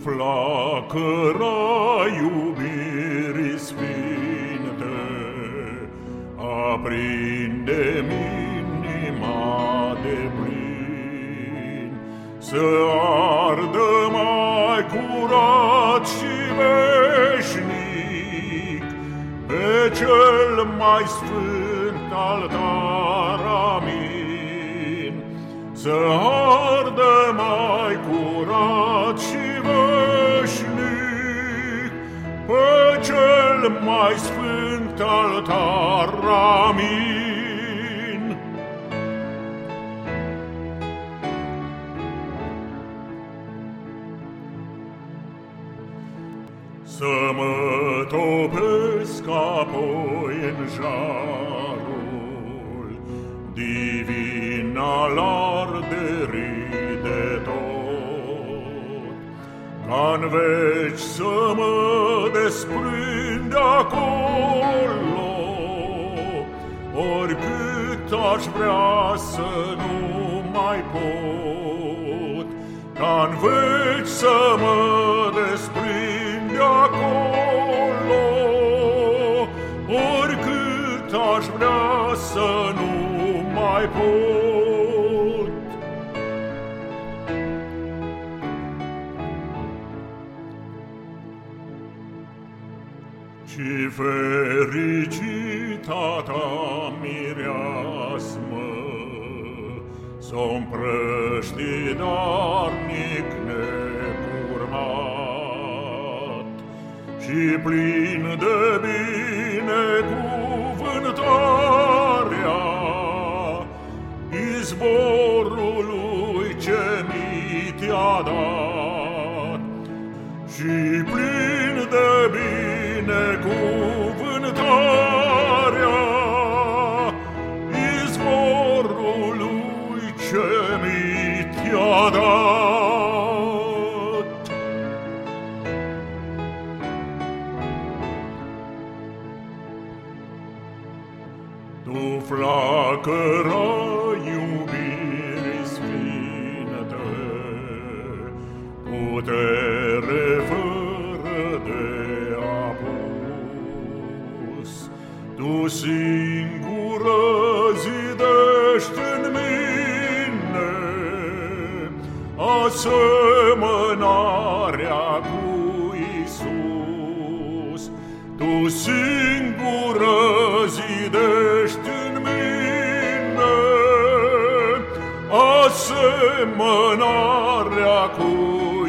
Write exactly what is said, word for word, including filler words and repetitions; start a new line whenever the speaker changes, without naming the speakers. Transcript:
flacăra iubirii sfinte, aprinde-mi inima de plin, să ardă mai curat și veșnic pe cel mai sfânt altar, amin. Să ardă mai curat și veșnic pe cel mai sfânt altar, amin. Să mă topesc apoi în jarul divin al arderii de tot, ca-n veci să mă desprind de acolo, oricât aș vrea să nu mai pot. Ca-n veci să mă desprind de acolo, oricât aș vrea să nu mai pot. Și fericita ta mireasmă s-o împrăști darnic necurmat și plin de binecuvântarea izvorului ce mi te-a dat, și plin de binecuvântarea izvorului ce mi te-a dat. Tu, flacăra iubirii sfinte, putere fără de apus, tu singură zidești în mine asemănarea cu Iisus. Tu singură zidești în mine asemănarea cu